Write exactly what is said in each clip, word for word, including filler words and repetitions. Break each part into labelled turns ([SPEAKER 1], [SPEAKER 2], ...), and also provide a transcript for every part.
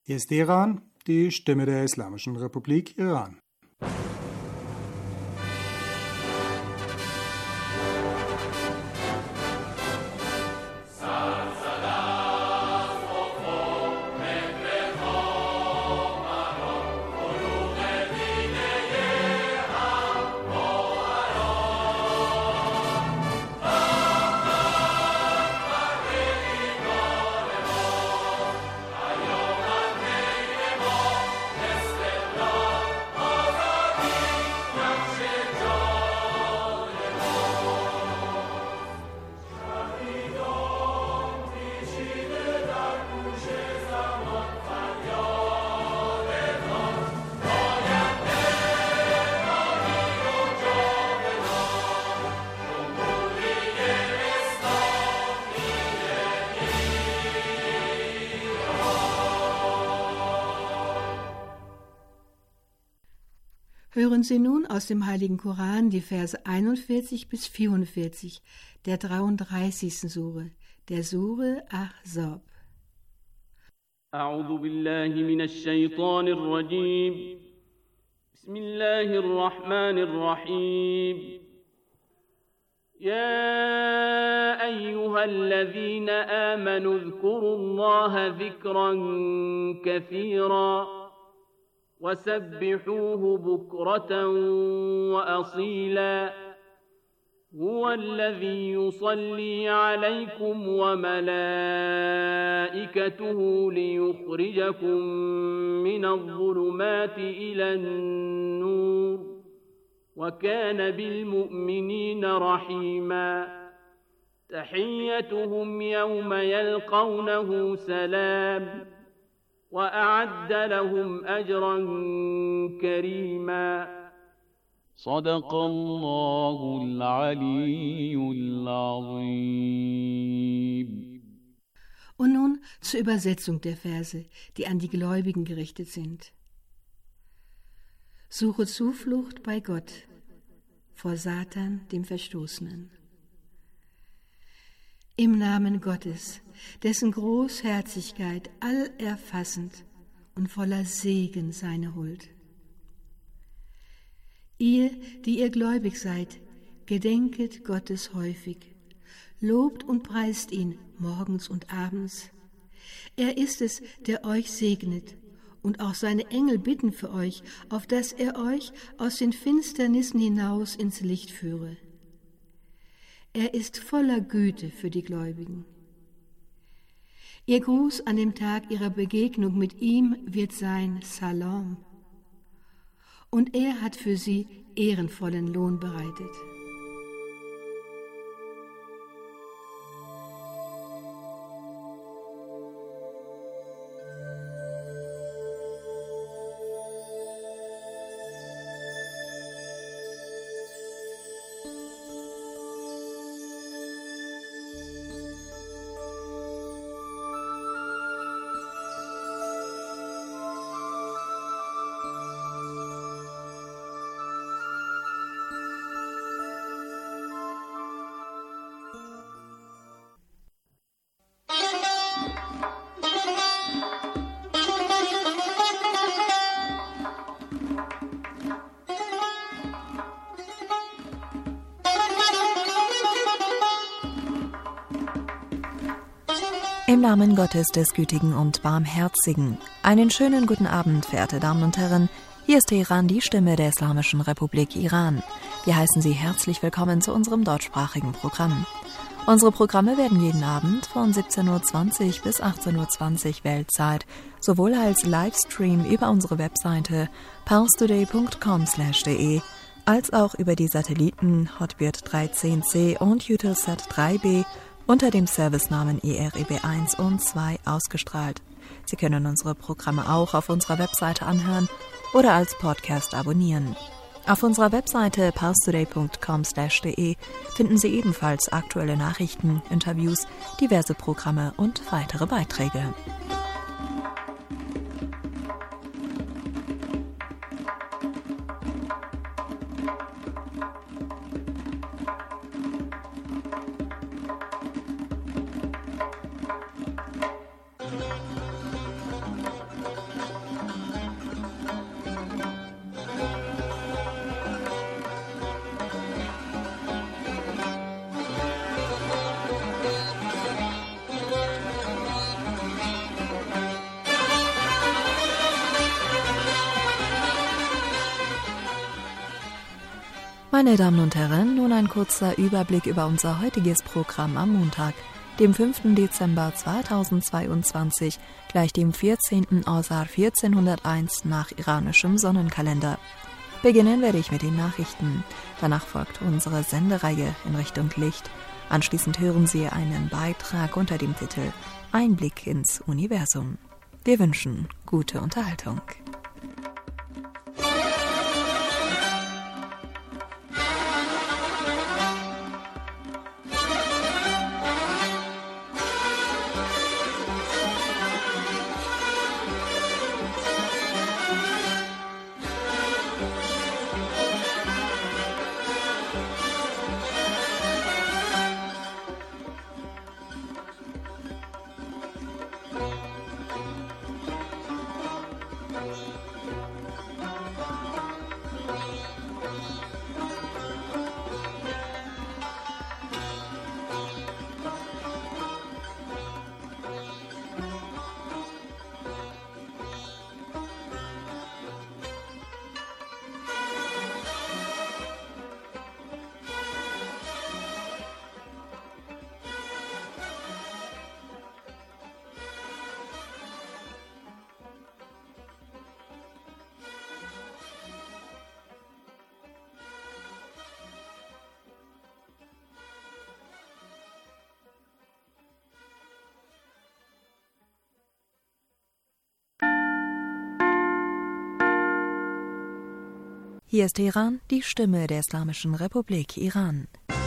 [SPEAKER 1] Hier ist Iran, die Stimme der Islamischen Republik Iran.
[SPEAKER 2] Hören Sie nun aus dem Heiligen Koran die Verse einundvierzig bis vierundvierzig der dreiunddreißigsten Sure, der Sure Ahzab.
[SPEAKER 3] أعوذ بالله من الشيطان الرجيم بسم الله الرحمن الرحيم يا أيها الذين آمنوا اذكروا الله ذكرا كثيرا وسبحوه بكرة وأصيلا هو الذي يصلي عليكم وملائكته ليخرجكم من الظلمات إلى النور وكان بالمؤمنين رحيما تحيتهم يوم يلقونه سلام وأعد لهم أجرا كريما صدق الله العلي العظيم.
[SPEAKER 2] Und nun zur Übersetzung der Verse, die an die Gläubigen gerichtet sind. Suche Zuflucht bei Gott vor Satan, dem Verstoßenen. Im Namen Gottes, dessen Großherzigkeit allerfassend und voller Segen seine Huld. Ihr, die ihr gläubig seid, gedenket Gottes häufig, lobt und preist ihn morgens und abends. Er ist es, der euch segnet, und auch seine Engel bitten für euch, auf dass er euch aus den Finsternissen hinaus ins Licht führe. Er ist voller Güte für die Gläubigen. Ihr Gruß an dem Tag ihrer Begegnung mit ihm wird sein Salam. Und er hat für sie ehrenvollen Lohn bereitet.
[SPEAKER 4] Im Namen Gottes des Gütigen und Barmherzigen. Einen schönen guten Abend, verehrte Damen und Herren. Hier ist Teheran, die Stimme der Islamischen Republik Iran. Wir heißen Sie herzlich willkommen zu unserem deutschsprachigen Programm. Unsere Programme werden jeden Abend von siebzehn Uhr zwanzig bis achtzehn Uhr zwanzig Weltzeit sowohl als Livestream über unsere Webseite parstoday punkt com slash de als auch über die Satelliten Hotbird dreizehn C und Eutelsat drei B unter dem Servicenamen I R I B eins und zwei ausgestrahlt. Sie können unsere Programme auch auf unserer Webseite anhören oder als Podcast abonnieren. Auf unserer Webseite parstoday punkt com slash de finden Sie ebenfalls aktuelle Nachrichten, Interviews, diverse Programme und weitere Beiträge. Meine Damen und Herren, nun ein kurzer Überblick über unser heutiges Programm am Montag, dem fünften Dezember zweitausendzweiundzwanzig, gleich dem vierzehnten Asar vierzehnhunderteins nach iranischem Sonnenkalender. Beginnen werde ich mit den Nachrichten. Danach folgt unsere Sendereihe in Richtung Licht. Anschließend hören Sie einen Beitrag unter dem Titel Einblick ins Universum. Wir wünschen gute Unterhaltung. Hier ist Teheran, die Stimme der Islamischen Republik Iran.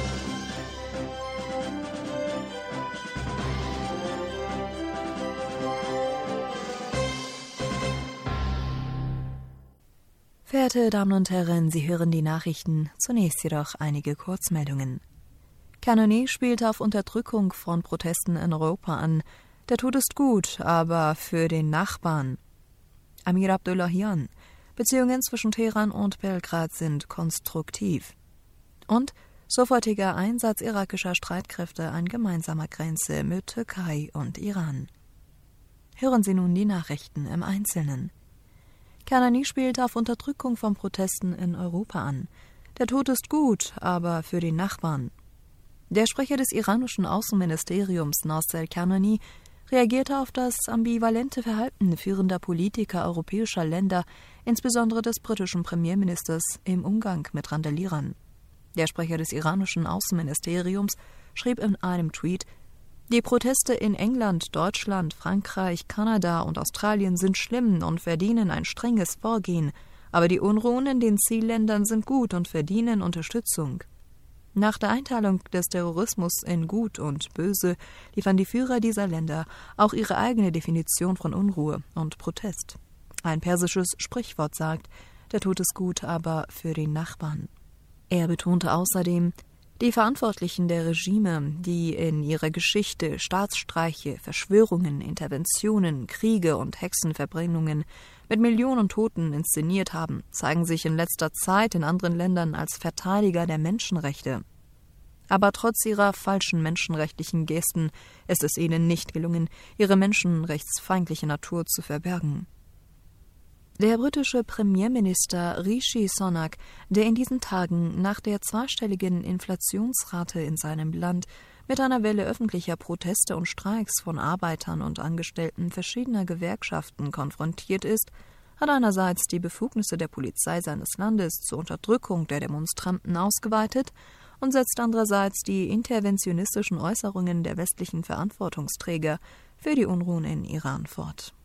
[SPEAKER 4] Verehrte Damen und Herren, Sie hören die Nachrichten, zunächst jedoch einige Kurzmeldungen. Khamenei spielt auf Unterdrückung von Protesten in Europa an. Der Tod ist gut, aber für den Nachbarn. Amir Abdullahian: Beziehungen zwischen Teheran und Belgrad sind konstruktiv. Und sofortiger Einsatz irakischer Streitkräfte an gemeinsamer Grenze mit Türkei und Iran. Hören Sie nun die Nachrichten im Einzelnen. Khamenei spielt auf Unterdrückung von Protesten in Europa an. Der Tod ist gut, aber für den Nachbarn. Der Sprecher des iranischen Außenministeriums, Nasser Khamenei, reagierte auf das ambivalente Verhalten führender Politiker europäischer Länder, insbesondere des britischen Premierministers, im Umgang mit Randalierern. Der Sprecher des iranischen Außenministeriums schrieb in einem Tweet: Die Proteste in England, Deutschland, Frankreich, Kanada und Australien sind schlimm und verdienen ein strenges Vorgehen, aber die Unruhen in den Zielländern sind gut und verdienen Unterstützung. Nach der Einteilung des Terrorismus in Gut und Böse liefern die Führer dieser Länder auch ihre eigene Definition von Unruhe und Protest. Ein persisches Sprichwort sagt: Der Tod ist gut, aber für den Nachbarn. Er betonte außerdem: Die Verantwortlichen der Regime, die in ihrer Geschichte Staatsstreiche, Verschwörungen, Interventionen, Kriege und Hexenverbrennungen mit Millionen Toten inszeniert haben, zeigen sich in letzter Zeit in anderen Ländern als Verteidiger der Menschenrechte. Aber trotz ihrer falschen menschenrechtlichen Gesten ist es ihnen nicht gelungen, ihre menschenrechtsfeindliche Natur zu verbergen. Der britische Premierminister Rishi Sunak, der in diesen Tagen nach der zweistelligen Inflationsrate in seinem Land mit einer Welle öffentlicher Proteste und Streiks von Arbeitern und Angestellten verschiedener Gewerkschaften konfrontiert ist, hat einerseits die Befugnisse der Polizei seines Landes zur Unterdrückung der Demonstranten ausgeweitet und setzt andererseits die interventionistischen Äußerungen der westlichen Verantwortungsträger für die Unruhen in Iran fort.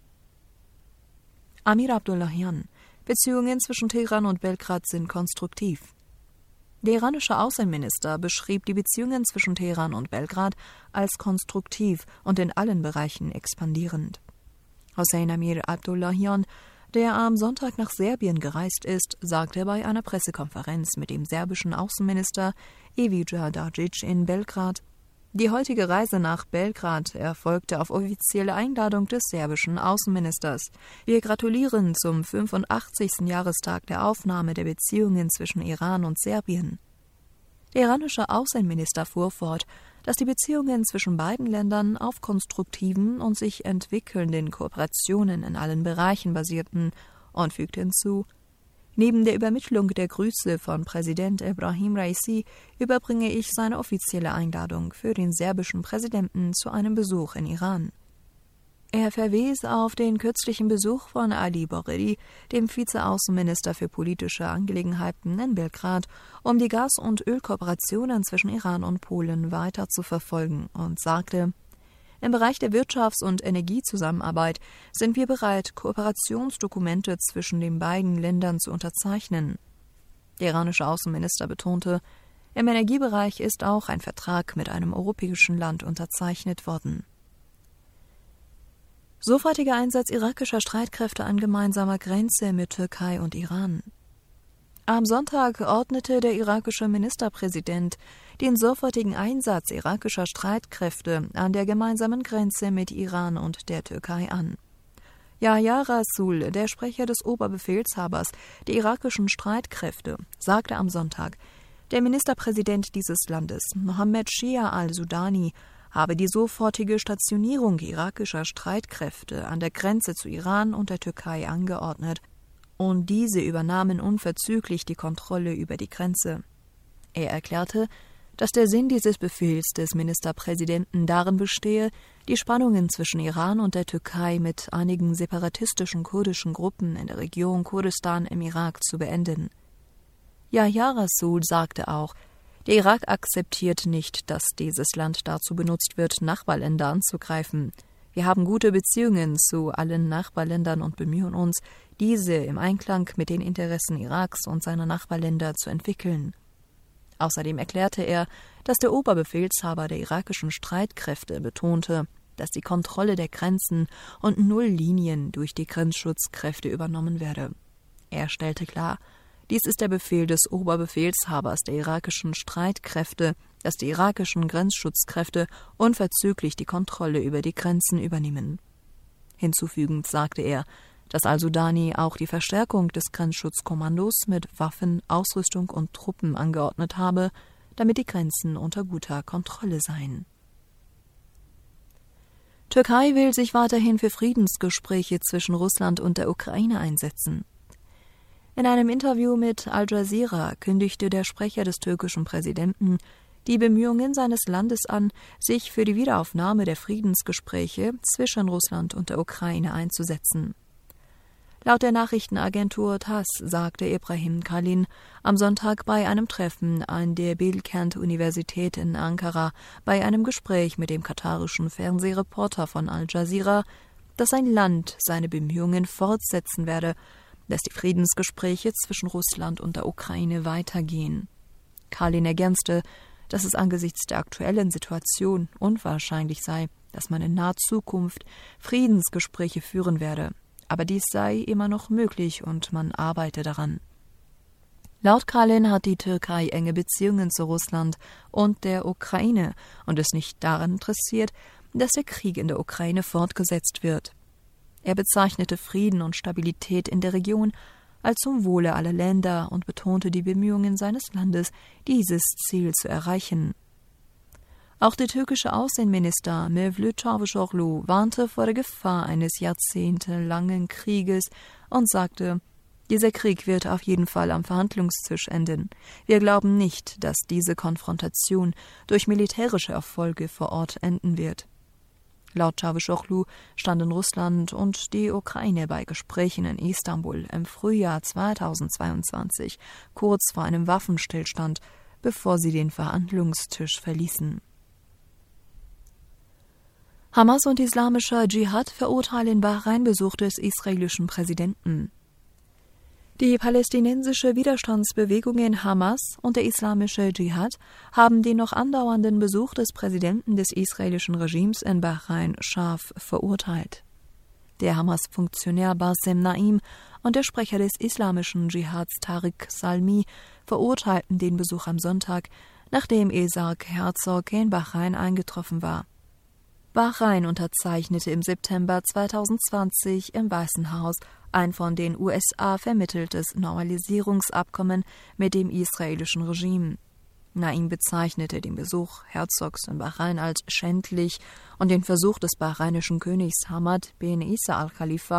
[SPEAKER 4] Amir Abdullahian: Beziehungen zwischen Teheran und Belgrad sind konstruktiv. Der iranische Außenminister beschrieb die Beziehungen zwischen Teheran und Belgrad als konstruktiv und in allen Bereichen expandierend. Hossein Amir Abdullahian, der am Sonntag nach Serbien gereist ist, sagte bei einer Pressekonferenz mit dem serbischen Außenminister Ivica Dačić in Belgrad: Die heutige Reise nach Belgrad erfolgte auf offizielle Einladung des serbischen Außenministers. Wir gratulieren zum fünfundachtzigsten Jahrestag der Aufnahme der Beziehungen zwischen Iran und Serbien. Der iranische Außenminister fuhr fort, dass die Beziehungen zwischen beiden Ländern auf konstruktiven und sich entwickelnden Kooperationen in allen Bereichen basierten, und fügte hinzu: Neben der Übermittlung der Grüße von Präsident Ebrahim Raisi überbringe ich seine offizielle Einladung für den serbischen Präsidenten zu einem Besuch in Iran. Er verwies auf den kürzlichen Besuch von Ali Boredi, dem Vizeaußenminister für politische Angelegenheiten in Belgrad, um die Gas- und Ölkooperationen zwischen Iran und Polen weiter zu verfolgen und sagte: Im Bereich der Wirtschafts- und Energiezusammenarbeit sind wir bereit, Kooperationsdokumente zwischen den beiden Ländern zu unterzeichnen. Der iranische Außenminister betonte, im Energiebereich ist auch ein Vertrag mit einem europäischen Land unterzeichnet worden. Sofortiger Einsatz irakischer Streitkräfte an gemeinsamer Grenze mit Türkei und Iran. Am Sonntag ordnete der irakische Ministerpräsident den sofortigen Einsatz irakischer Streitkräfte an der gemeinsamen Grenze mit Iran und der Türkei an. Yahya Rasul, der Sprecher des Oberbefehlshabers der irakischen Streitkräfte, sagte am Sonntag, der Ministerpräsident dieses Landes, Mohammed Shia al-Sudani, habe die sofortige Stationierung irakischer Streitkräfte an der Grenze zu Iran und der Türkei angeordnet, und diese übernahmen unverzüglich die Kontrolle über die Grenze. Er erklärte, dass der Sinn dieses Befehls des Ministerpräsidenten darin bestehe, die Spannungen zwischen Iran und der Türkei mit einigen separatistischen kurdischen Gruppen in der Region Kurdistan im Irak zu beenden. Yahya Rasul sagte auch, der Irak akzeptiert nicht, dass dieses Land dazu benutzt wird, Nachbarländer anzugreifen. Wir haben gute Beziehungen zu allen Nachbarländern und bemühen uns, diese im Einklang mit den Interessen Iraks und seiner Nachbarländer zu entwickeln. Außerdem erklärte er, dass der Oberbefehlshaber der irakischen Streitkräfte betonte, dass die Kontrolle der Grenzen und Nulllinien durch die Grenzschutzkräfte übernommen werde. Er stellte klar, dies ist der Befehl des Oberbefehlshabers der irakischen Streitkräfte, dass die irakischen Grenzschutzkräfte unverzüglich die Kontrolle über die Grenzen übernehmen. Hinzufügend sagte er, dass al-Sudani auch die Verstärkung des Grenzschutzkommandos mit Waffen, Ausrüstung und Truppen angeordnet habe, damit die Grenzen unter guter Kontrolle seien. Türkei will sich weiterhin für Friedensgespräche zwischen Russland und der Ukraine einsetzen. In einem Interview mit Al Jazeera kündigte der Sprecher des türkischen Präsidenten die Bemühungen seines Landes an, sich für die Wiederaufnahme der Friedensgespräche zwischen Russland und der Ukraine einzusetzen. Laut der Nachrichtenagentur TASS sagte Ibrahim Kalin am Sonntag bei einem Treffen an der Bilkent-Universität in Ankara bei einem Gespräch mit dem katarischen Fernsehreporter von Al Jazeera, dass sein Land seine Bemühungen fortsetzen werde, dass die Friedensgespräche zwischen Russland und der Ukraine weitergehen. Kalin ergänzte, dass es angesichts der aktuellen Situation unwahrscheinlich sei, dass man in naher Zukunft Friedensgespräche führen werde, aber dies sei immer noch möglich und man arbeite daran. Laut Kalin hat die Türkei enge Beziehungen zu Russland und der Ukraine und ist nicht daran interessiert, dass der Krieg in der Ukraine fortgesetzt wird. Er bezeichnete Frieden und Stabilität in der Region als zum Wohle aller Länder und betonte die Bemühungen seines Landes, dieses Ziel zu erreichen. Auch der türkische Außenminister Mevlüt Çavuşoğlu warnte vor der Gefahr eines jahrzehntelangen Krieges und sagte, dieser Krieg wird auf jeden Fall am Verhandlungstisch enden. Wir glauben nicht, dass diese Konfrontation durch militärische Erfolge vor Ort enden wird. Laut Çavuşoğlu standen Russland und die Ukraine bei Gesprächen in Istanbul im Frühjahr zweitausendzweiundzwanzig kurz vor einem Waffenstillstand, bevor sie den Verhandlungstisch verließen. Hamas und islamischer Dschihad verurteilen Bahrain-Besuch des israelischen Präsidenten. Die palästinensische Widerstandsbewegung Hamas und der islamische Dschihad haben den noch andauernden Besuch des Präsidenten des israelischen Regimes in Bahrain scharf verurteilt. Der Hamas-Funktionär Bassem Naim und der Sprecher des islamischen Dschihads Tariq Salmi verurteilten den Besuch am Sonntag, nachdem Isaac Herzog in Bahrain eingetroffen war. Bahrain unterzeichnete im September zweitausendzwanzig im Weißen Haus ein von den U S A vermitteltes Normalisierungsabkommen mit dem israelischen Regime. Naim bezeichnete den Besuch Herzogs in Bahrain als schändlich und den Versuch des bahrainischen Königs Hamad bin Isa al-Khalifa,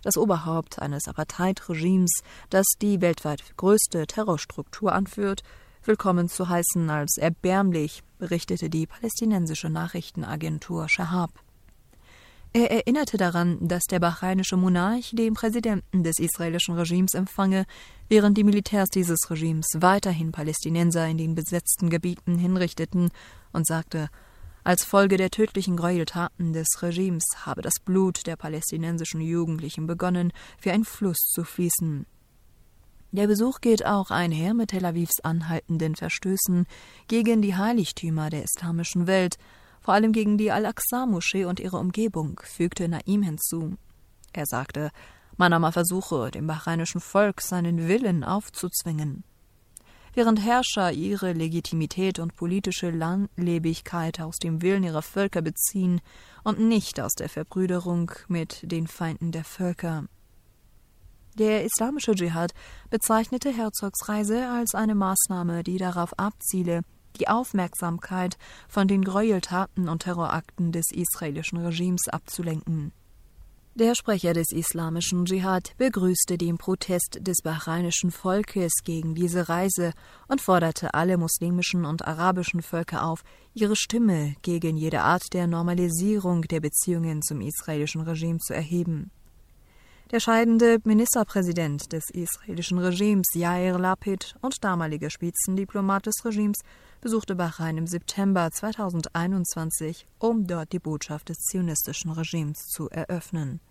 [SPEAKER 4] das Oberhaupt eines Apartheid-Regimes, das die weltweit größte Terrorstruktur anführt, willkommen zu heißen als erbärmlich, berichtete die palästinensische Nachrichtenagentur Shahab. Er erinnerte daran, dass der bahrainische Monarch den Präsidenten des israelischen Regimes empfange, während die Militärs dieses Regimes weiterhin Palästinenser in den besetzten Gebieten hinrichteten, und sagte, als Folge der tödlichen Gräueltaten des Regimes habe das Blut der palästinensischen Jugendlichen begonnen, wie ein Fluss zu fließen. Der Besuch geht auch einher mit Tel Avivs anhaltenden Verstößen gegen die Heiligtümer der islamischen Welt, vor allem gegen die Al-Aqsa-Moschee und ihre Umgebung, fügte Naim hinzu. Er sagte, Manama versuche, dem bahreinischen Volk seinen Willen aufzuzwingen. Während Herrscher ihre Legitimität und politische Langlebigkeit aus dem Willen ihrer Völker beziehen und nicht aus der Verbrüderung mit den Feinden der Völker. Der islamische Dschihad bezeichnete Herzogs Reise als eine Maßnahme, die darauf abziele, die Aufmerksamkeit von den Gräueltaten und Terrorakten des israelischen Regimes abzulenken. Der Sprecher des islamischen Dschihad begrüßte den Protest des bahreinischen Volkes gegen diese Reise und forderte alle muslimischen und arabischen Völker auf, ihre Stimme gegen jede Art der Normalisierung der Beziehungen zum israelischen Regime zu erheben. Der scheidende Ministerpräsident des israelischen Regimes, Yair Lapid, und damalige Spitzendiplomat des Regimes besuchte Bahrain im September zweitausendeinundzwanzig, um dort die Botschaft des zionistischen Regimes zu eröffnen.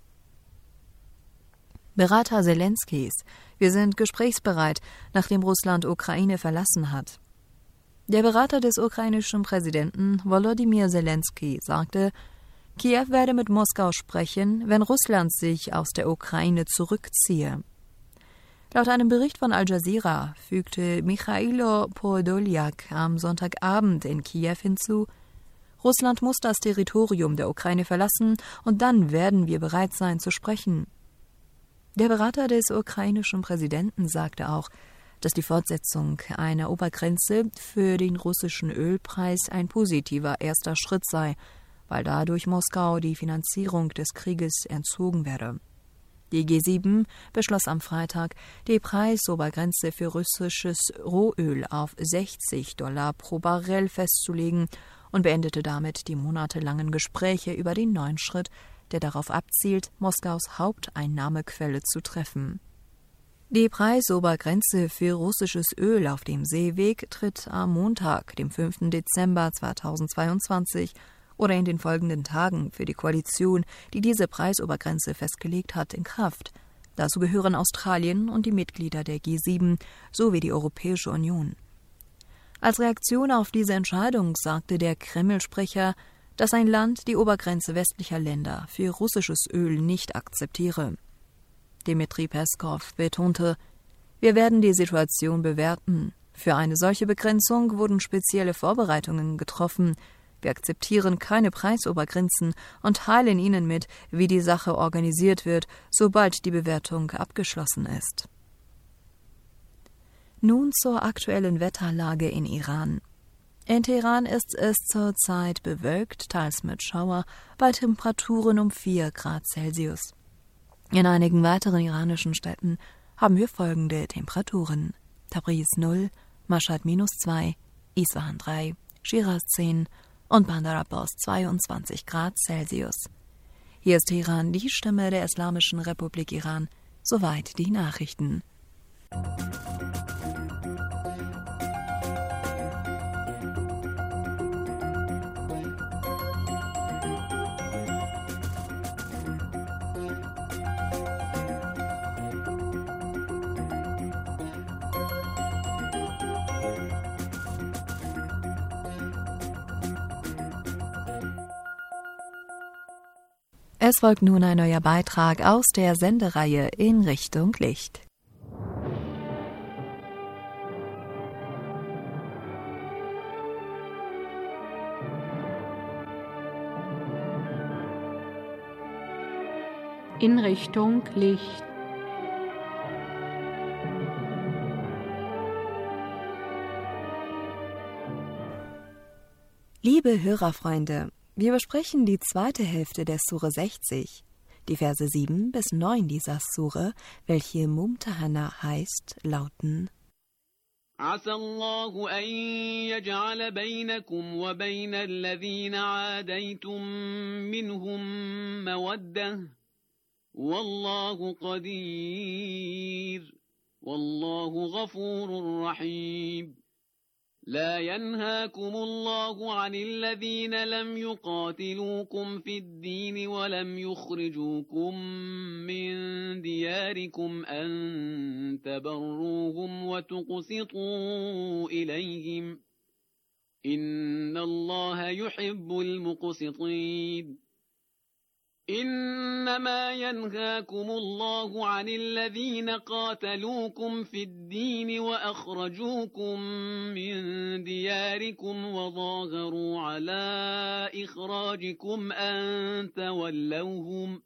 [SPEAKER 4] Berater Zelenskys: Wir sind gesprächsbereit, nachdem Russland Ukraine verlassen hat. Der Berater des ukrainischen Präsidenten Volodymyr Zelensky sagte, Kiew werde mit Moskau sprechen, wenn Russland sich aus der Ukraine zurückziehe. Laut einem Bericht von Al Jazeera fügte Michailo Podolyak am Sonntagabend in Kiew hinzu, Russland muss das Territorium der Ukraine verlassen und dann werden wir bereit sein zu sprechen. Der Berater des ukrainischen Präsidenten sagte auch, dass die Fortsetzung einer Obergrenze für den russischen Ölpreis ein positiver erster Schritt sei, weil dadurch Moskau die Finanzierung des Krieges entzogen werde. Die G sieben beschloss am Freitag, die Preisobergrenze für russisches Rohöl auf sechzig Dollar pro Barrel festzulegen und beendete damit die monatelangen Gespräche über den neuen Schritt, der darauf abzielt, Moskaus Haupteinnahmequelle zu treffen. Die Preisobergrenze für russisches Öl auf dem Seeweg tritt am Montag, dem fünften Dezember zweitausendzweiundzwanzig, oder in den folgenden Tagen für die Koalition, die diese Preisobergrenze festgelegt hat, in Kraft. Dazu gehören Australien und die Mitglieder der G sieben sowie die Europäische Union. Als Reaktion auf diese Entscheidung sagte der Kreml-Sprecher, dass ein Land die Obergrenze westlicher Länder für russisches Öl nicht akzeptiere. Dmitri Peskov betonte, wir werden die Situation bewerten. Für eine solche Begrenzung wurden spezielle Vorbereitungen getroffen. Wir akzeptieren keine Preisobergrenzen und teilen Ihnen mit, wie die Sache organisiert wird, sobald die Bewertung abgeschlossen ist. Nun zur aktuellen Wetterlage in Iran. In Teheran ist es zurzeit bewölkt, teils mit Schauer, bei Temperaturen um vier Grad Celsius. In einigen weiteren iranischen Städten haben wir folgende Temperaturen: Tabriz null, Mashhad minus zwei, Isfahan drei, Shiraz zehn und Bandar Abbas zweiundzwanzig Grad Celsius. Hier ist Teheran, die Stimme der Islamischen Republik Iran. Soweit die Nachrichten. Es folgt nun ein neuer Beitrag aus der Sendereihe In Richtung Licht.
[SPEAKER 2] In Richtung Licht.
[SPEAKER 4] Liebe Hörerfreunde, wir besprechen die zweite Hälfte der Sure sechzig. Die Verse sieben bis neun dieser Sure, welche Mumtahana heißt, lauten:
[SPEAKER 3] عسى الله أن يجعل بينكم وبين الذين عاديتم منهم مودة والله قدير والله غفور رحيم لا ينهاكم الله عن الذين لم يقاتلوكم في الدين ولم يخرجوكم من دياركم أن تبروهم وتقسطوا إليهم إن الله يحب المقسطين إنما ينهاكم الله عن الذين قاتلوكم في الدين وأخرجوكم من دياركم وظاهروا على إخراجكم أن تولوهم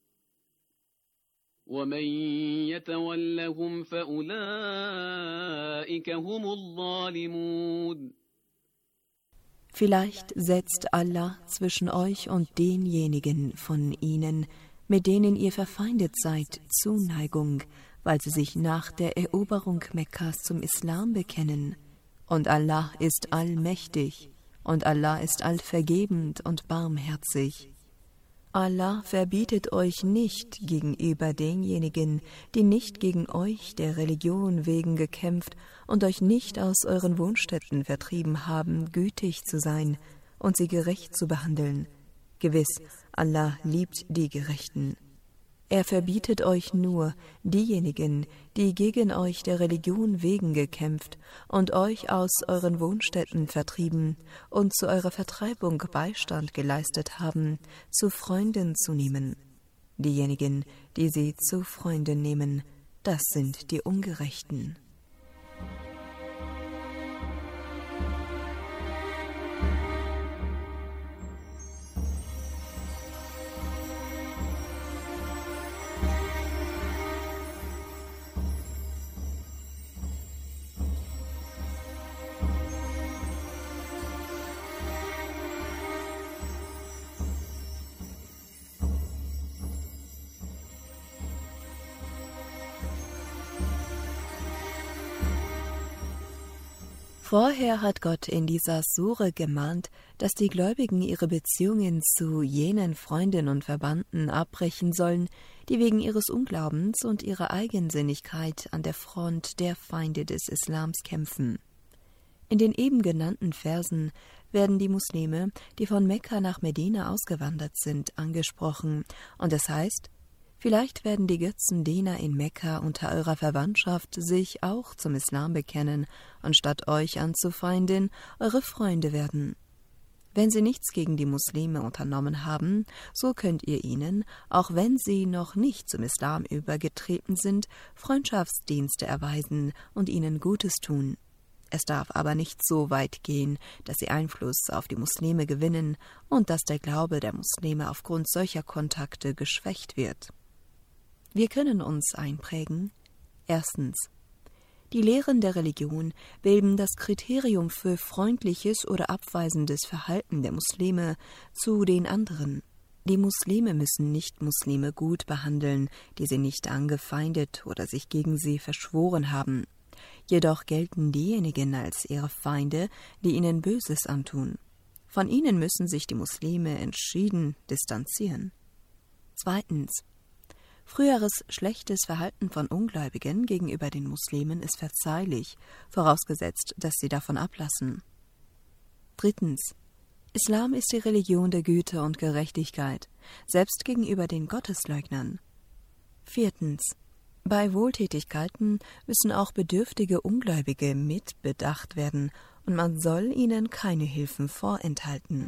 [SPEAKER 3] ومن يتولهم فأولئك هم الظالمون.
[SPEAKER 4] Vielleicht setzt Allah zwischen euch und denjenigen von ihnen, mit denen ihr verfeindet seid, Zuneigung, weil sie sich nach der Eroberung Mekkas zum Islam bekennen. Und Allah ist allmächtig, und Allah ist allvergebend und barmherzig. Allah verbietet euch nicht gegenüber denjenigen, die nicht gegen euch der Religion wegen gekämpft und euch nicht aus euren Wohnstätten vertrieben haben, gütig zu sein und sie gerecht zu behandeln. Gewiss, Allah liebt die Gerechten. Er verbietet euch nur diejenigen, die gegen euch der Religion wegen gekämpft und euch aus euren Wohnstätten vertrieben und zu eurer Vertreibung Beistand geleistet haben, zu Freunden zu nehmen. Diejenigen, die sie zu Freunden nehmen, das sind die Ungerechten. Vorher hat Gott in dieser Sure gemahnt, dass die Gläubigen ihre Beziehungen zu jenen Freunden und Verwandten abbrechen sollen, die wegen ihres Unglaubens und ihrer Eigensinnigkeit an der Front der Feinde des Islams kämpfen. In den eben genannten Versen werden die Muslime, die von Mekka nach Medina ausgewandert sind, angesprochen, und es heißt: Vielleicht werden die Götzendiener in Mekka unter eurer Verwandtschaft sich auch zum Islam bekennen und statt euch anzufeinden, eure Freunde werden. Wenn sie nichts gegen die Muslime unternommen haben, so könnt ihr ihnen, auch wenn sie noch nicht zum Islam übergetreten sind, Freundschaftsdienste erweisen und ihnen Gutes tun. Es darf aber nicht so weit gehen, dass sie Einfluss auf die Muslime gewinnen und dass der Glaube der Muslime aufgrund solcher Kontakte geschwächt wird. Wir können uns einprägen: Erstens. Die Lehren der Religion bilden das Kriterium für freundliches oder abweisendes Verhalten der Muslime zu den anderen. Die Muslime müssen Nicht-Muslime gut behandeln, die sie nicht angefeindet oder sich gegen sie verschworen haben. Jedoch gelten diejenigen als ihre Feinde, die ihnen Böses antun. Von ihnen müssen sich die Muslime entschieden distanzieren. Zweitens. Früheres schlechtes Verhalten von Ungläubigen gegenüber den Muslimen ist verzeihlich, vorausgesetzt, dass sie davon ablassen. Drittens. Islam ist die Religion der Güte und Gerechtigkeit, selbst gegenüber den Gottesleugnern. Viertens. Bei Wohltätigkeiten müssen auch bedürftige Ungläubige mit bedacht werden, und man soll ihnen keine Hilfen vorenthalten.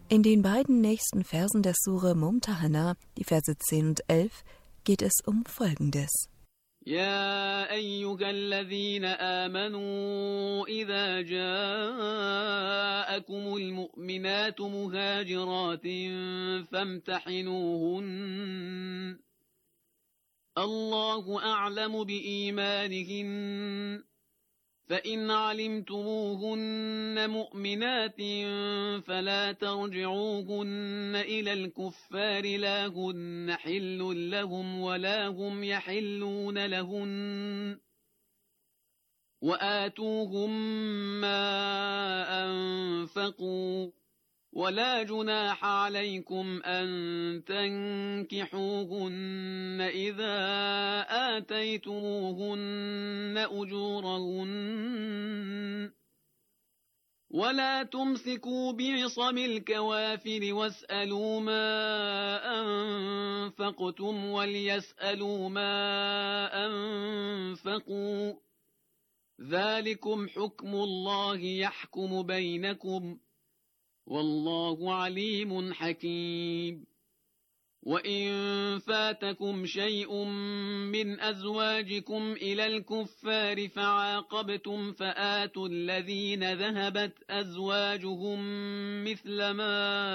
[SPEAKER 4] In den beiden nächsten Versen der Sure Mumtahana, die Verse zehn und elf, geht es um Folgendes.
[SPEAKER 3] يا أيها الذين آمنوا إذا جاءكم المؤمنات مهاجرات فامتحنوهن الله أعلم بإيمانهن فإن علمتموهن مؤمنات فلا ترجعوهن إلى الكفار لا هن حل لهم ولا هم يحلون لهن وآتوهم ما أنفقوا ولا جناح عليكم أن تنكحوهن إذا آتيتموهن أجورهن ولا تمسكوا بعصم الكوافر واسألوا ما أنفقتم وليسألوا ما أنفقوا ذلكم حكم الله يحكم بينكم والله عليم حكيم وإن فاتكم شيء من أزواجكم إلى الكفار فعاقبتم فآتوا الذين ذهبت أزواجهم مثل ما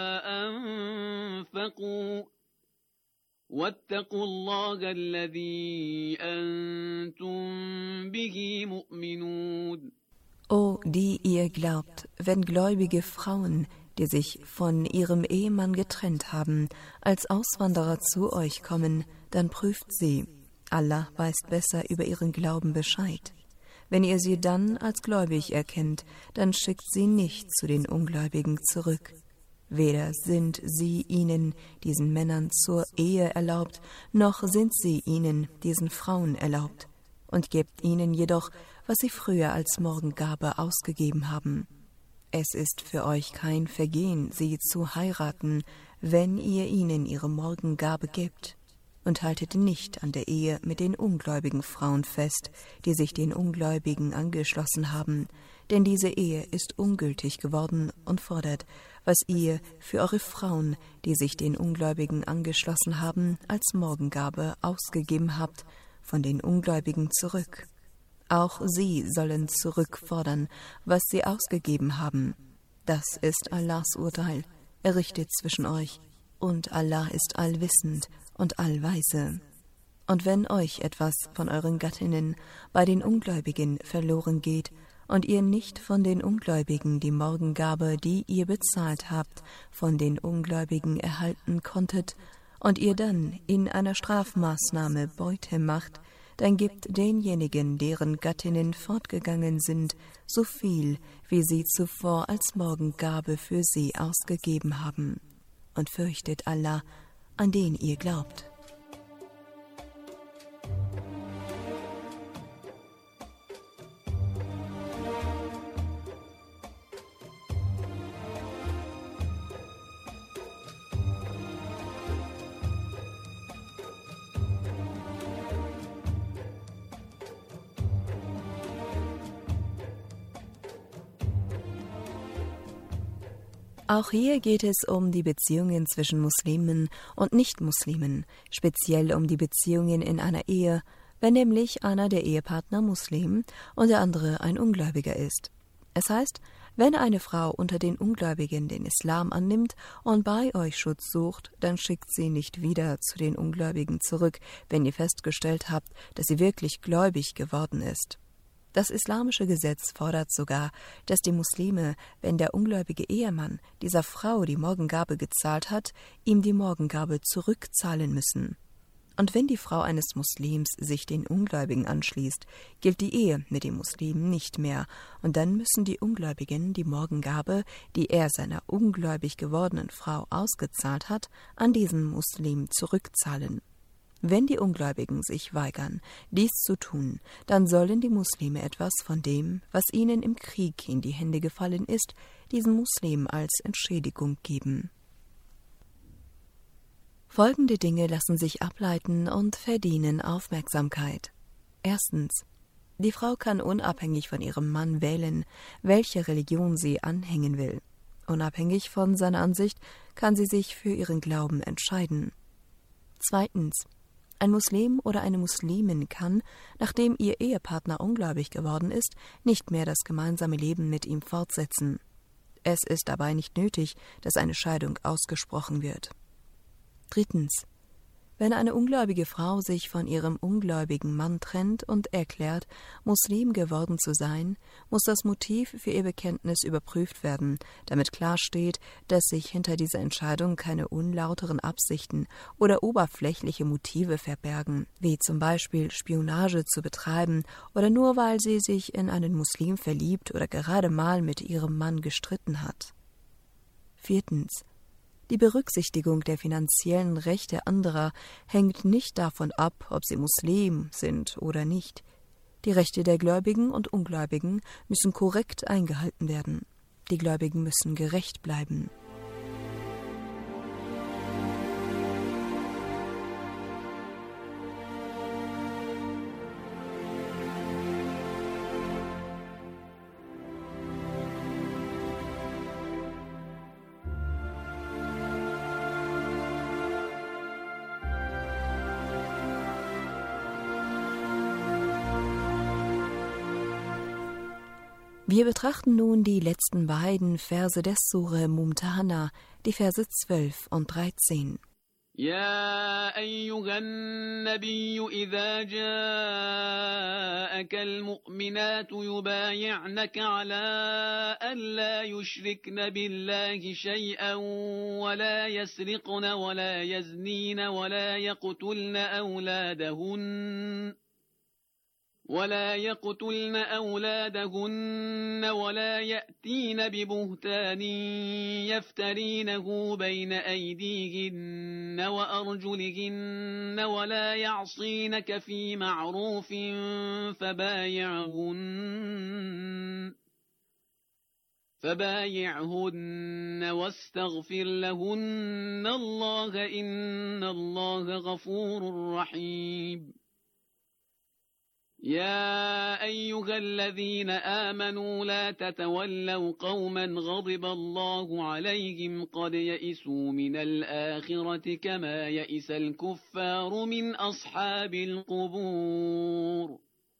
[SPEAKER 3] أنفقوا واتقوا الله الذي أنتم به مؤمنون.
[SPEAKER 4] O, die ihr glaubt, wenn gläubige Frauen, die sich von ihrem Ehemann getrennt haben, als Auswanderer zu euch kommen, dann prüft sie. Allah weiß besser über ihren Glauben Bescheid. Wenn ihr sie dann als gläubig erkennt, dann schickt sie nicht zu den Ungläubigen zurück. Weder sind sie ihnen, diesen Männern, zur Ehe erlaubt, noch sind sie ihnen, diesen Frauen, erlaubt. Und gebt ihnen jedoch, was sie früher als Morgengabe ausgegeben haben. Es ist für euch kein Vergehen, sie zu heiraten, wenn ihr ihnen ihre Morgengabe gebt. Und haltet nicht an der Ehe mit den ungläubigen Frauen fest, die sich den Ungläubigen angeschlossen haben, denn diese Ehe ist ungültig geworden und fordert, was ihr für eure Frauen, die sich den Ungläubigen angeschlossen haben, als Morgengabe ausgegeben habt, von den Ungläubigen zurück. Auch sie sollen zurückfordern, was sie ausgegeben haben. Das ist Allahs Urteil. Er richtet zwischen euch, und Allah ist allwissend und allweise. Und wenn euch etwas von euren Gattinnen bei den Ungläubigen verloren geht und ihr nicht von den Ungläubigen die Morgengabe, die ihr bezahlt habt, von den Ungläubigen erhalten konntet, und ihr dann in einer Strafmaßnahme Beute macht, dann gebt denjenigen, deren Gattinnen fortgegangen sind, so viel, wie sie zuvor als Morgengabe für sie ausgegeben haben. Und fürchtet Allah, an den ihr glaubt. Auch hier geht es um die Beziehungen zwischen Muslimen und Nichtmuslimen, speziell um die Beziehungen in einer Ehe, wenn nämlich einer der Ehepartner Muslim und der andere ein Ungläubiger ist. Es heißt, wenn eine Frau unter den Ungläubigen den Islam annimmt und bei euch Schutz sucht, dann schickt sie nicht wieder zu den Ungläubigen zurück, wenn ihr festgestellt habt, dass sie wirklich gläubig geworden ist. Das islamische Gesetz fordert sogar, dass die Muslime, wenn der ungläubige Ehemann dieser Frau die Morgengabe gezahlt hat, ihm die Morgengabe zurückzahlen müssen. Und wenn die Frau eines Muslims sich den Ungläubigen anschließt, gilt die Ehe mit dem Muslim nicht mehr, und dann müssen die Ungläubigen die Morgengabe, die er seiner ungläubig gewordenen Frau ausgezahlt hat, an diesen Muslim zurückzahlen. Wenn die Ungläubigen sich weigern, dies zu tun, dann sollen die Muslime etwas von dem, was ihnen im Krieg in die Hände gefallen ist, diesen Muslim als Entschädigung geben. Folgende Dinge lassen sich ableiten und verdienen Aufmerksamkeit. Erstens. Die Frau kann unabhängig von ihrem Mann wählen, welche Religion sie anhängen will. Unabhängig von seiner Ansicht kann sie sich für ihren Glauben entscheiden. Zweitens. Ein Muslim oder eine Muslimin kann, nachdem ihr Ehepartner ungläubig geworden ist, nicht mehr das gemeinsame Leben mit ihm fortsetzen. Es ist dabei nicht nötig, dass eine Scheidung ausgesprochen wird. Drittens. Wenn eine ungläubige Frau sich von ihrem ungläubigen Mann trennt und erklärt, Muslim geworden zu sein, muss das Motiv für ihr Bekenntnis überprüft werden, damit klar steht, dass sich hinter dieser Entscheidung keine unlauteren Absichten oder oberflächliche Motive verbergen, wie zum Beispiel Spionage zu betreiben oder nur weil sie sich in einen Muslim verliebt oder gerade mal mit ihrem Mann gestritten hat. Viertens. Die Berücksichtigung der finanziellen Rechte anderer hängt nicht davon ab, ob sie Muslim sind oder nicht. Die Rechte der Gläubigen und Ungläubigen müssen korrekt eingehalten werden. Die Gläubigen müssen gerecht bleiben. Wir betrachten nun die letzten beiden Verse des Sure Mumtahana, die Verse zwölf und dreizehn.
[SPEAKER 3] يا أيها النبي إذا جاءك المؤمنات يبايعنك على ألا يشركن بالله شيئا ولا يسرقن ولا يزنين ولا يقتلن أولادهن ولا يقتلن أولادهن ولا يأتين ببهتان يفترينه بين أيديهن وأرجلهن ولا يعصينك في معروف فبايعهن فبايعهن واستغفر لهن الله إن الله غفور رحيم. يا أيها الذين آمنوا لا تتولوا قوما غضب الله عليهم قد يئسوا من الآخرة كما يئس الكفار من أصحاب القبور.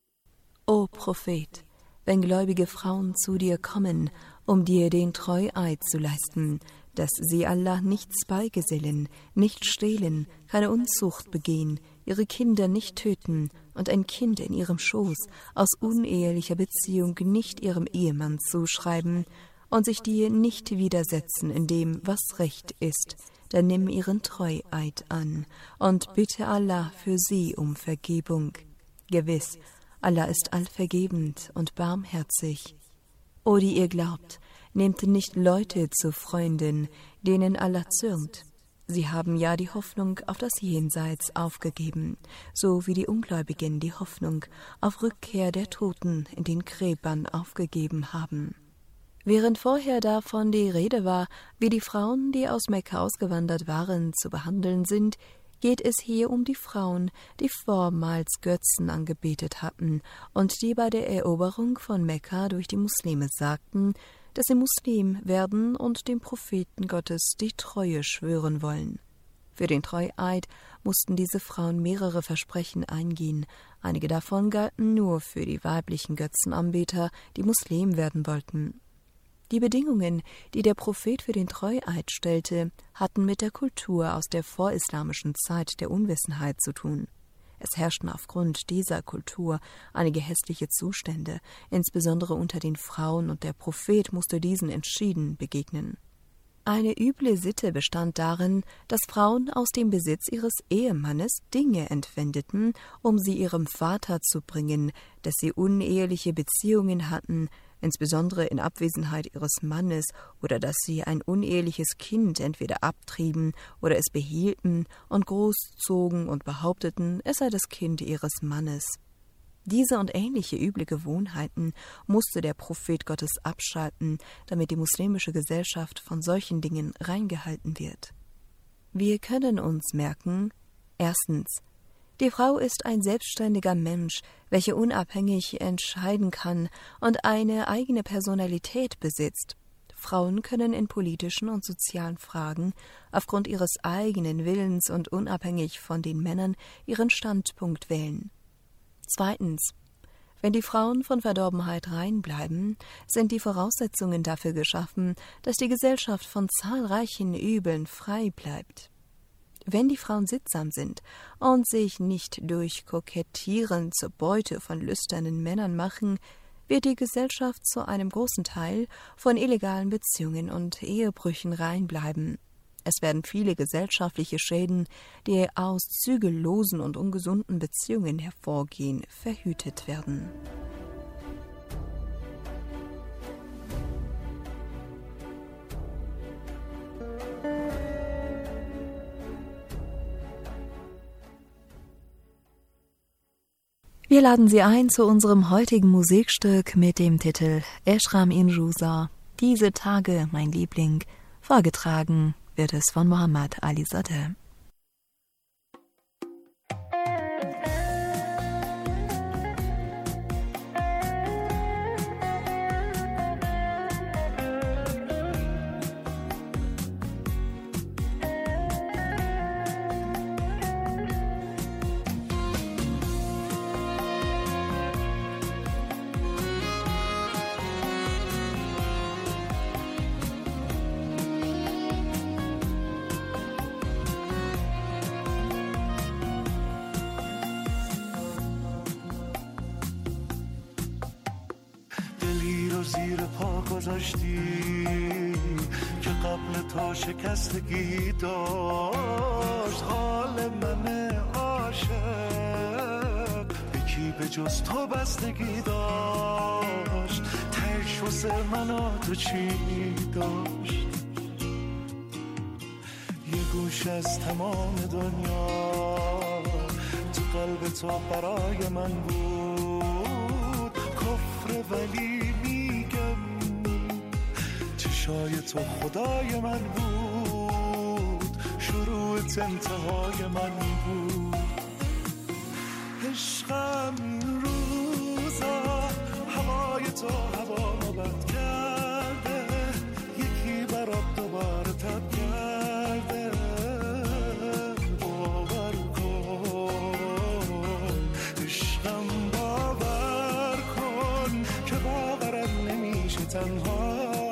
[SPEAKER 4] O Prophet, wenn gläubige Frauen zu dir kommen, um dir den Treueid zu leisten, dass sie Allah nichts beigesellen, nicht stehlen, keine Unzucht begehen, ihre Kinder nicht töten und ein Kind in ihrem Schoß aus unehelicher Beziehung nicht ihrem Ehemann zuschreiben und sich dir nicht widersetzen in dem, was recht ist, dann nimm ihren Treueid an und bitte Allah für sie um Vergebung. Gewiss, Allah ist allvergebend und barmherzig. O die ihr glaubt, nehmt nicht Leute zu Freunden, denen Allah zürnt. Sie haben ja die Hoffnung auf das Jenseits aufgegeben, so wie die Ungläubigen die Hoffnung auf Rückkehr der Toten in den Gräbern aufgegeben haben. Während vorher davon die Rede war, wie die Frauen, die aus Mekka ausgewandert waren, zu behandeln sind, geht es hier um die Frauen, die vormals Götzen angebetet hatten und die bei der Eroberung von Mekka durch die Muslime sagten, dass sie Muslim werden und dem Propheten Gottes die Treue schwören wollen. Für den Treueid mussten diese Frauen mehrere Versprechen eingehen, einige davon galten nur für die weiblichen Götzenanbeter, die Muslim werden wollten. Die Bedingungen, die der Prophet für den Treueid stellte, hatten mit der Kultur aus der vorislamischen Zeit der Unwissenheit zu tun. Es herrschten aufgrund dieser Kultur einige hässliche Zustände, insbesondere unter den Frauen, und der Prophet musste diesen entschieden begegnen. Eine üble Sitte bestand darin, dass Frauen aus dem Besitz ihres Ehemannes Dinge entwendeten, um sie ihrem Vater zu bringen, dass sie uneheliche Beziehungen hatten, insbesondere in Abwesenheit ihres Mannes, oder dass sie ein uneheliches Kind entweder abtrieben oder es behielten und großzogen und behaupteten, es sei das Kind ihres Mannes. Diese und ähnliche üble Gewohnheiten musste der Prophet Gottes abschalten, damit die muslimische Gesellschaft von solchen Dingen reingehalten wird. Wir können uns merken, erstens, die Frau ist ein selbstständiger Mensch, welcher unabhängig entscheiden kann und eine eigene Personalität besitzt. Frauen können in politischen und sozialen Fragen aufgrund ihres eigenen Willens und unabhängig von den Männern ihren Standpunkt wählen. Zweitens. Wenn die Frauen von Verdorbenheit rein bleiben, sind die Voraussetzungen dafür geschaffen, dass die Gesellschaft von zahlreichen Übeln frei bleibt. Wenn die Frauen sittsam sind und sich nicht durch Kokettieren zur Beute von lüsternen Männern machen, wird die Gesellschaft zu einem großen Teil von illegalen Beziehungen und Ehebrüchen rein bleiben. Es werden viele gesellschaftliche Schäden, die aus zügellosen und ungesunden Beziehungen hervorgehen, verhütet werden. Wir laden Sie ein zu unserem heutigen Musikstück mit dem Titel Eshram in Jusa, Diese Tage, mein Liebling. Vorgetragen wird es von Mohammad Alizadeh.
[SPEAKER 5] زیر پا گذاشتی که قبل تا شکستگی داشت حال من عاشق به کی به جز تو بستگی داشت تهش واسه من و تو چی داشت یه گوش از تمام دنیا تو قلب تو برای من بود کفر ولی چشای تو خدای من بود شروعت انتهای من بود عشقم این روزا هوای تو هوا بد کرده یکی برات دوباره تب کرده باور کن عشقم باور کن که باورم نمیشه تنها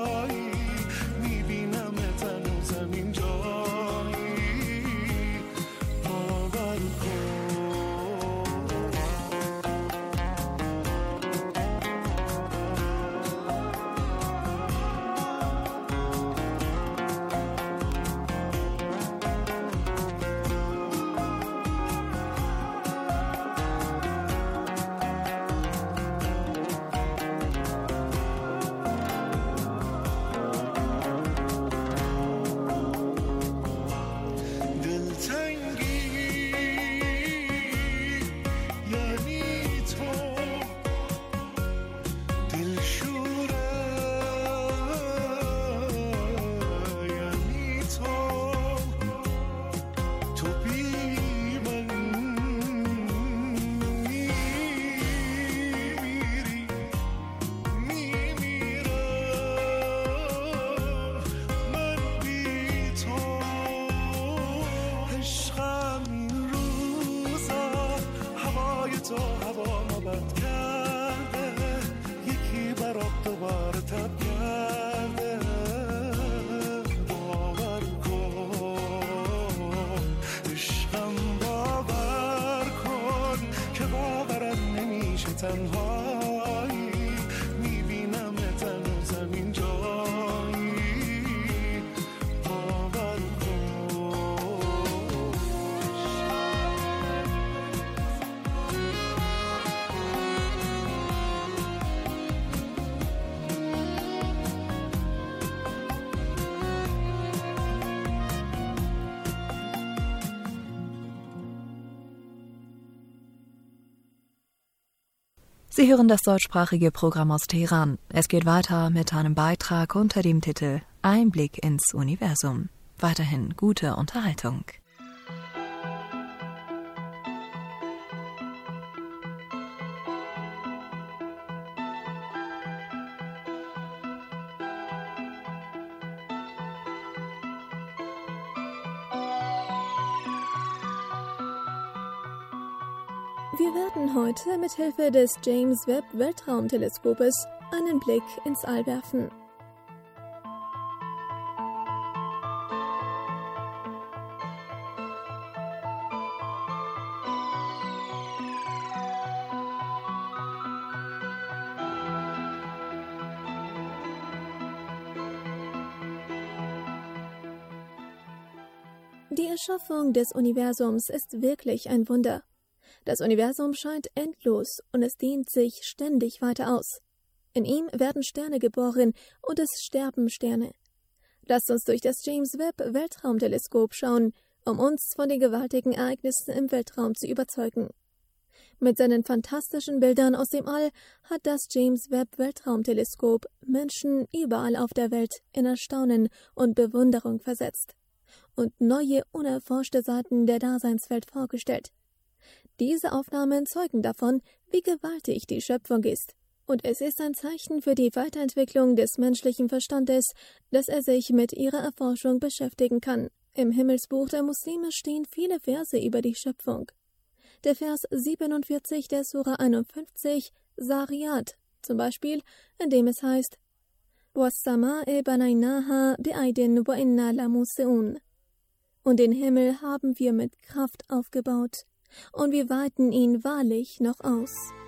[SPEAKER 5] تنهایی میبینم تنو زمین جایی باور
[SPEAKER 4] Sie hören das deutschsprachige Programm aus Teheran. Es geht weiter mit einem Beitrag unter dem Titel Einblick ins Universum. Weiterhin gute Unterhaltung.
[SPEAKER 6] Wir werden heute mit Hilfe des James Webb Weltraumteleskopes einen Blick ins All werfen. Die Erschaffung des Universums ist wirklich ein Wunder. Das Universum scheint endlos und es dehnt sich ständig weiter aus. In ihm werden Sterne geboren und es sterben Sterne. Lasst uns durch das James Webb Weltraumteleskop schauen, um uns von den gewaltigen Ereignissen im Weltraum zu überzeugen. Mit seinen fantastischen Bildern aus dem All hat das James Webb Weltraumteleskop Menschen überall auf der Welt in Erstaunen und Bewunderung versetzt und neue, unerforschte Seiten der Daseinswelt vorgestellt. Diese Aufnahmen zeugen davon, wie gewaltig die Schöpfung ist. Und es ist ein Zeichen für die Weiterentwicklung des menschlichen Verstandes, dass er sich mit ihrer Erforschung beschäftigen kann. Im Himmelsbuch der Muslime stehen viele Verse über die Schöpfung. Der Vers siebenundvierzig der Sura einundfünfzig, Zariyat, zum Beispiel, in dem es heißt: وَالسَّمَاءِ بَنَيْنَاهَا بِأَيْدٍ وَإِنَّا لَمُوسِعُونَ. Und den Himmel haben wir mit Kraft aufgebaut, und wir weiten ihn wahrlich noch aus.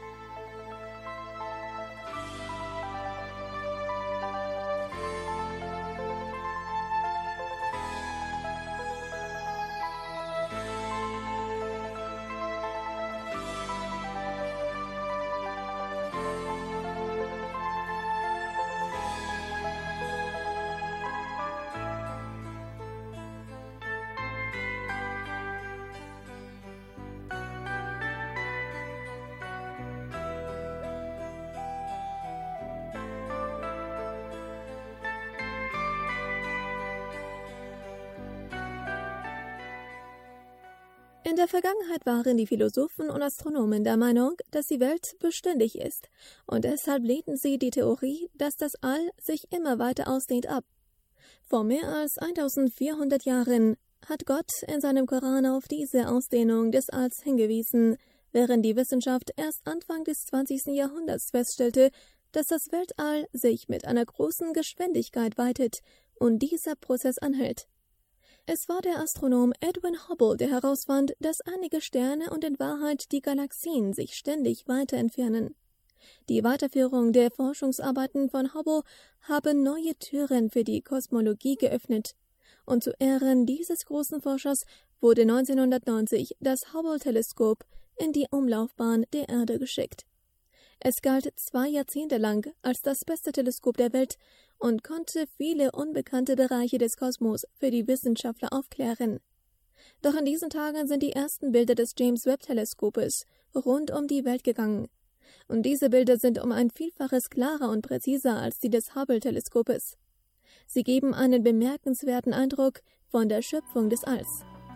[SPEAKER 6] In der Vergangenheit waren die Philosophen und Astronomen der Meinung, dass die Welt beständig ist, und deshalb lehnten sie die Theorie, dass das All sich immer weiter ausdehnt, ab. Vor mehr als eintausendvierhundert Jahren hat Gott in seinem Koran auf diese Ausdehnung des Alls hingewiesen, während die Wissenschaft erst Anfang des zwanzigsten Jahrhunderts feststellte, dass das Weltall sich mit einer großen Geschwindigkeit weitet und dieser Prozess anhält. Es war der Astronom Edwin Hubble, der herausfand, dass einige Sterne und in Wahrheit die Galaxien sich ständig weiter entfernen. Die Weiterführung der Forschungsarbeiten von Hubble haben neue Türen für die Kosmologie geöffnet. Und zu Ehren dieses großen Forschers wurde neunzehnhundertneunzig das Hubble-Teleskop in die Umlaufbahn der Erde geschickt. Es galt zwei Jahrzehnte lang als das beste Teleskop der Welt und konnte viele unbekannte Bereiche des Kosmos für die Wissenschaftler aufklären. Doch in diesen Tagen sind die ersten Bilder des James Webb-Teleskopes rund um die Welt gegangen. Und diese Bilder sind um ein Vielfaches klarer und präziser als die des Hubble-Teleskopes. Sie geben einen bemerkenswerten Eindruck von der Schöpfung des Alls.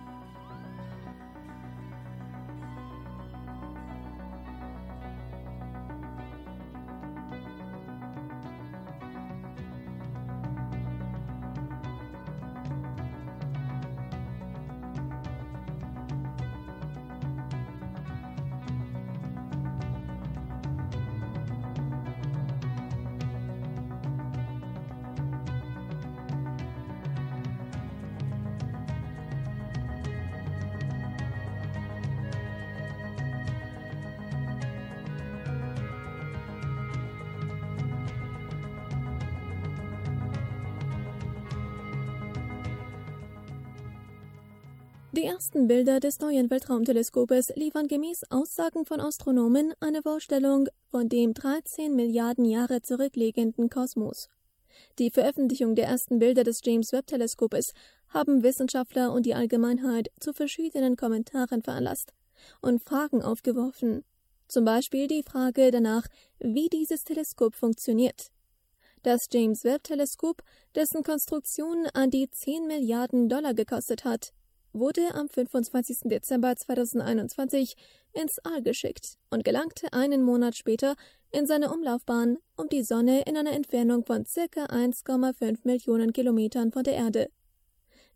[SPEAKER 6] Die ersten Bilder des neuen Weltraumteleskopes liefern gemäß Aussagen von Astronomen eine Vorstellung von dem dreizehn Milliarden Jahre zurückliegenden Kosmos. Die Veröffentlichung der ersten Bilder des James Webb-Teleskopes haben Wissenschaftler und die Allgemeinheit zu verschiedenen Kommentaren veranlasst und Fragen aufgeworfen. Zum Beispiel die Frage danach, wie dieses Teleskop funktioniert. Das James Webb-Teleskop, dessen Konstruktion an die zehn Milliarden Dollar gekostet hat, wurde am fünfundzwanzigsten Dezember zweitausendeinundzwanzig ins All geschickt und gelangte einen Monat später in seine Umlaufbahn um die Sonne in einer Entfernung von ca. eins Komma fünf Millionen Kilometern von der Erde.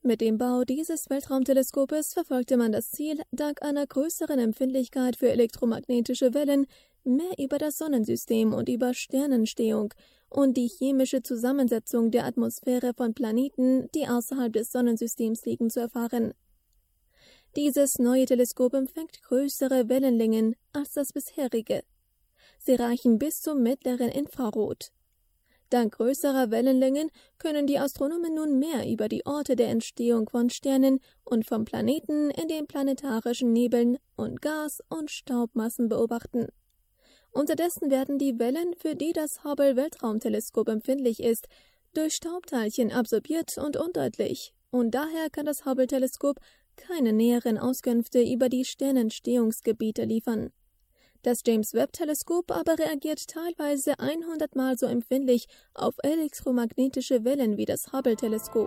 [SPEAKER 6] Mit dem Bau dieses Weltraumteleskopes verfolgte man das Ziel, dank einer größeren Empfindlichkeit für elektromagnetische Wellen mehr über das Sonnensystem und über Sternentstehung und die chemische Zusammensetzung der Atmosphäre von Planeten, die außerhalb des Sonnensystems liegen, zu erfahren. Dieses neue Teleskop empfängt größere Wellenlängen als das bisherige. Sie reichen bis zum mittleren Infrarot. Dank größerer Wellenlängen können die Astronomen nun mehr über die Orte der Entstehung von Sternen und von Planeten in den planetarischen Nebeln und Gas- und Staubmassen beobachten. Unterdessen werden die Wellen, für die das Hubble-Weltraumteleskop empfindlich ist, durch Staubteilchen absorbiert und undeutlich, und daher kann das Hubble-Teleskop keine näheren Auskünfte über die Sternentstehungsgebiete liefern. Das James-Webb-Teleskop aber reagiert teilweise hundert-mal so empfindlich auf elektromagnetische Wellen wie das Hubble-Teleskop.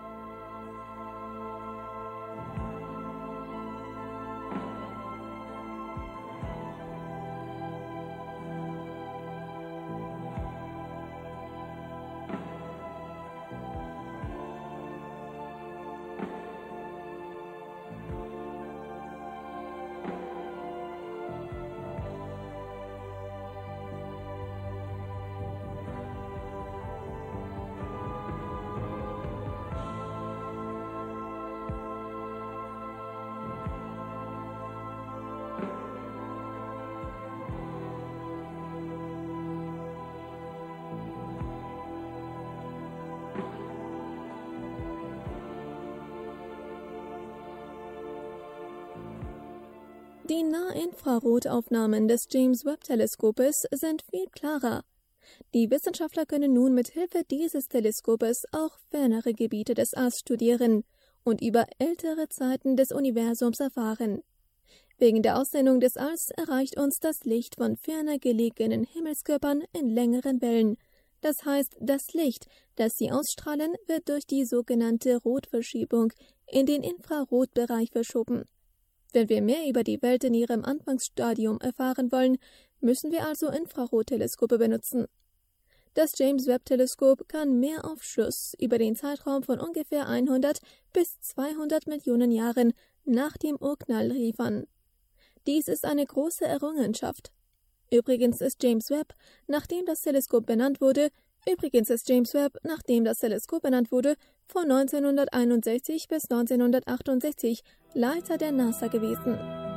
[SPEAKER 6] Die Nahinfrarotaufnahmen des James-Webb-Teleskopes sind viel klarer. Die Wissenschaftler können nun mit Hilfe dieses Teleskopes auch fernere Gebiete des Alls studieren und über ältere Zeiten des Universums erfahren. Wegen der Ausdehnung des Alls erreicht uns das Licht von ferner gelegenen Himmelskörpern in längeren Wellen. Das heißt, das Licht, das sie ausstrahlen, wird durch die sogenannte Rotverschiebung in den Infrarotbereich verschoben. Wenn wir mehr über die Welt in ihrem Anfangsstadium erfahren wollen, müssen wir also Infrarotteleskope benutzen. Das James-Webb-Teleskop kann mehr Aufschluss über den Zeitraum von ungefähr hundert bis zweihundert Millionen Jahren nach dem Urknall liefern. Dies ist eine große Errungenschaft. Übrigens ist James Webb, nachdem das Teleskop benannt wurde, Übrigens ist James Webb, nachdem das Teleskop benannt wurde, von neunzehnhunderteinundsechzig bis neunzehnhundertachtundsechzig Leiter der NASA gewesen.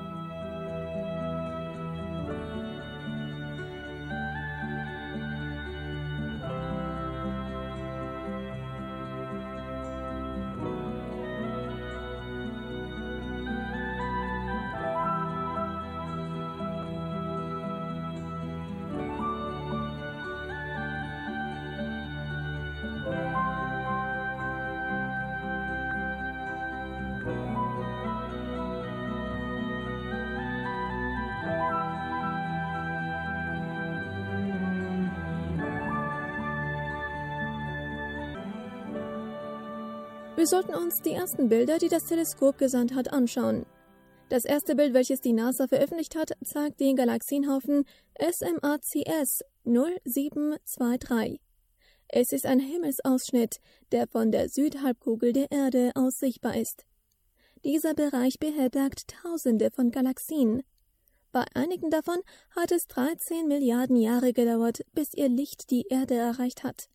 [SPEAKER 6] Wir sollten uns die ersten Bilder, die das Teleskop gesandt hat, anschauen. Das erste Bild, welches die NASA veröffentlicht hat, zeigt den Galaxienhaufen S M A C S null sieben zwei drei. Es ist ein Himmelsausschnitt, der von der Südhalbkugel der Erde aus sichtbar ist. Dieser Bereich beherbergt Tausende von Galaxien. Bei einigen davon hat es dreizehn Milliarden Jahre gedauert, bis ihr Licht die Erde erreicht hat.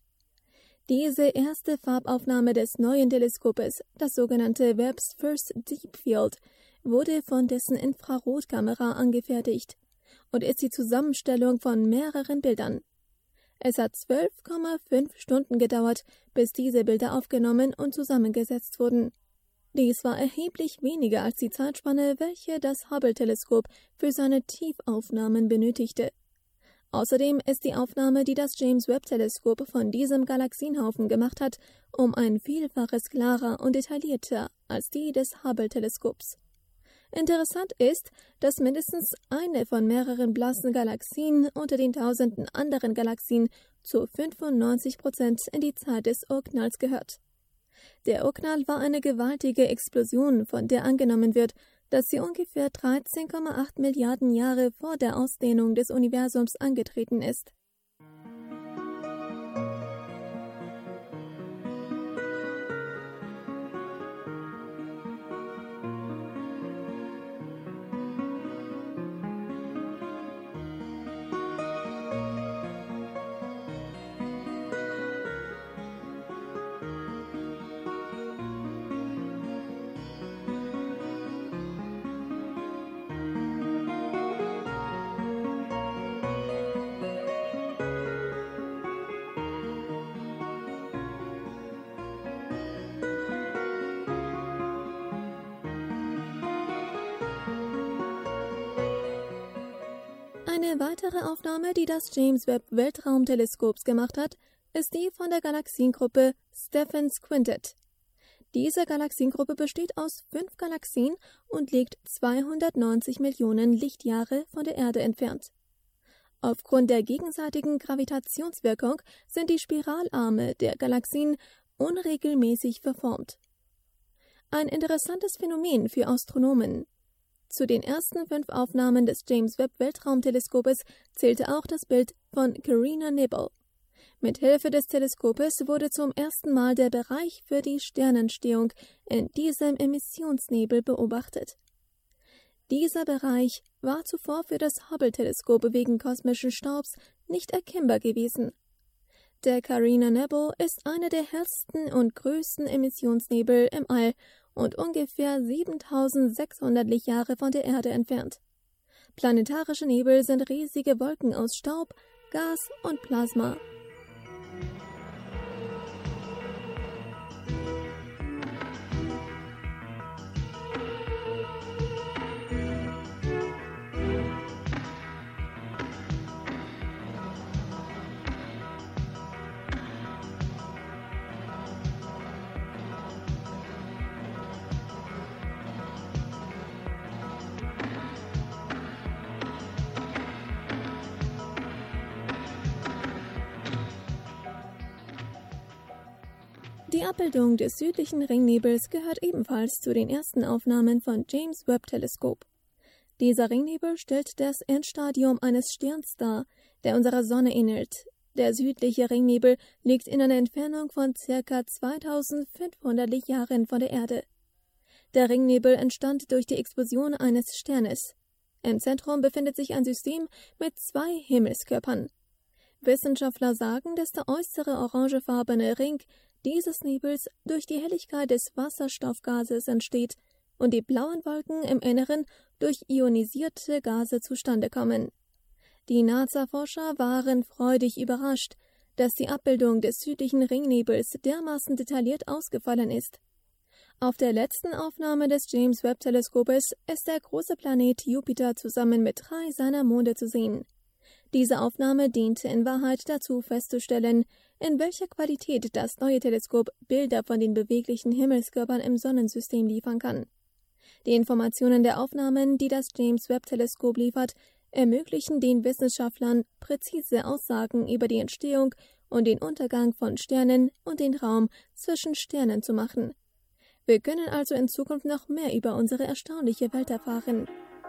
[SPEAKER 6] Diese erste Farbaufnahme des neuen Teleskopes, das sogenannte Webb's First Deep Field, wurde von dessen Infrarotkamera angefertigt und ist die Zusammenstellung von mehreren Bildern. Es hat zwölf Komma fünf Stunden gedauert, bis diese Bilder aufgenommen und zusammengesetzt wurden. Dies war erheblich weniger als die Zeitspanne, welche das Hubble-Teleskop für seine Tiefaufnahmen benötigte. Außerdem ist die Aufnahme, die das James-Webb-Teleskop von diesem Galaxienhaufen gemacht hat, um ein Vielfaches klarer und detaillierter als die des Hubble-Teleskops. Interessant ist, dass mindestens eine von mehreren blassen Galaxien unter den tausenden anderen Galaxien zu fünfundneunzig Prozent in die Zeit des Urknalls gehört. Der Urknall war eine gewaltige Explosion, von der angenommen wird, dass sie ungefähr dreizehn Komma acht Milliarden Jahre vor der Ausdehnung des Universums angetreten ist. Eine weitere Aufnahme, die das James Webb Weltraumteleskops gemacht hat, ist die von der Galaxiengruppe Stephan's Quintet. Diese Galaxiengruppe besteht aus fünf Galaxien und liegt zweihundertneunzig Millionen Lichtjahre von der Erde entfernt. Aufgrund der gegenseitigen Gravitationswirkung sind die Spiralarme der Galaxien unregelmäßig verformt. Ein interessantes Phänomen für Astronomen. Zu den ersten fünf Aufnahmen des James Webb Weltraumteleskopes zählte auch das Bild von Carina Nibble. Mit Hilfe des Teleskopes wurde zum ersten Mal der Bereich für die Sternentstehung in diesem Emissionsnebel beobachtet. Dieser Bereich war zuvor für das Hubble-Teleskop wegen kosmischen Staubs nicht erkennbar gewesen. Der Carina Nebel ist einer der hellsten und größten Emissionsnebel im All und ungefähr siebentausendsechshundert Lichtjahre von der Erde entfernt. Planetarische Nebel sind riesige Wolken aus Staub, Gas und Plasma. Die Abbildung des südlichen Ringnebels gehört ebenfalls zu den ersten Aufnahmen von James Webb Teleskop. Dieser Ringnebel stellt das Endstadium eines Sterns dar, der unserer Sonne ähnelt. Der südliche Ringnebel liegt in einer Entfernung von ca. zweitausendfünfhundert Lichtjahren von der Erde. Der Ringnebel entstand durch die Explosion eines Sternes. Im Zentrum befindet sich ein System mit zwei Himmelskörpern. Wissenschaftler sagen, dass der äußere orangefarbene Ring dieses Nebels durch die Helligkeit des Wasserstoffgases entsteht und die blauen Wolken im Inneren durch ionisierte Gase zustande kommen. Die NASA-Forscher waren freudig überrascht, dass die Abbildung des südlichen Ringnebels dermaßen detailliert ausgefallen ist. Auf der letzten Aufnahme des James Webb-Teleskopes ist der große Planet Jupiter zusammen mit drei seiner Monde zu sehen. Diese Aufnahme diente in Wahrheit dazu festzustellen, in welcher Qualität das neue Teleskop Bilder von den beweglichen Himmelskörpern im Sonnensystem liefern kann. Die Informationen der Aufnahmen, die das James Webb-Teleskop liefert, ermöglichen den Wissenschaftlern präzise Aussagen über die Entstehung und den Untergang von Sternen und den Raum zwischen Sternen zu machen. Wir können also in Zukunft noch mehr über unsere erstaunliche Welt erfahren.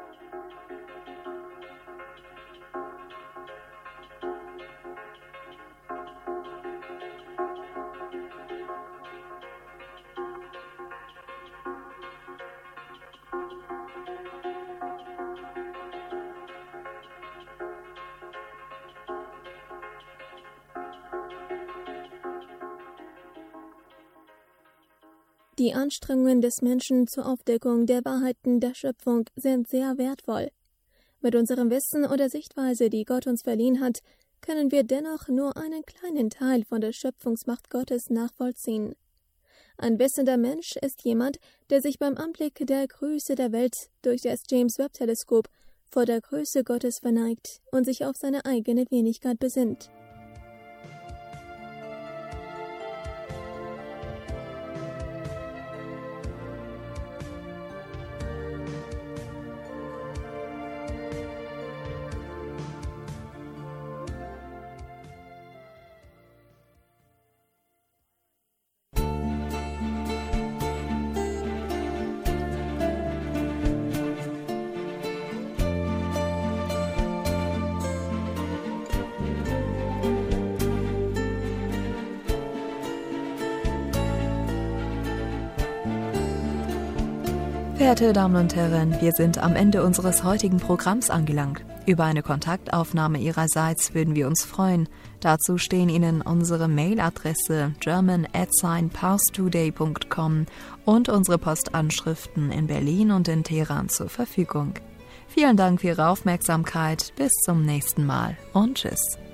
[SPEAKER 6] Die Anstrengungen des Menschen zur Aufdeckung der Wahrheiten der Schöpfung sind sehr wertvoll. Mit unserem Wissen oder Sichtweise, die Gott uns verliehen hat, können wir dennoch nur einen kleinen Teil von der Schöpfungsmacht Gottes nachvollziehen. Ein wissender Mensch ist jemand, der sich beim Anblick der Größe der Welt durch das James Webb-Teleskop vor der Größe Gottes verneigt und sich auf seine eigene Wenigkeit besinnt.
[SPEAKER 4] Verehrte Damen und Herren, wir sind am Ende unseres heutigen Programms angelangt. Über eine Kontaktaufnahme Ihrerseits würden wir uns freuen. Dazu stehen Ihnen unsere Mailadresse german at parstoday punkt com und unsere Postanschriften in Berlin und in Teheran zur Verfügung. Vielen Dank für Ihre Aufmerksamkeit. Bis zum nächsten Mal und tschüss.